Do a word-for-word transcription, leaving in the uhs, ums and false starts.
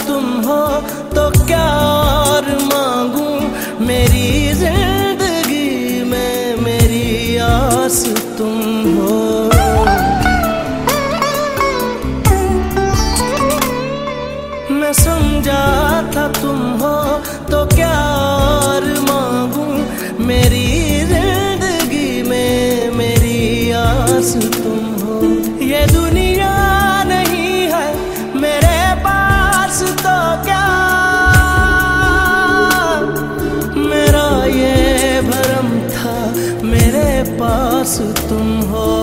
तुम हो तो क्या और मांगू, मेरी जिंदगी में मेरी आस तुम हो। मैं समझा था तुम हो तो क्या और मांगू, मेरी जिंदगी में मेरी आस तुम हो। ये दुनिया नहीं है मेरे पास तो क्या, मेरा ये भरम था मेरे पास तुम हो।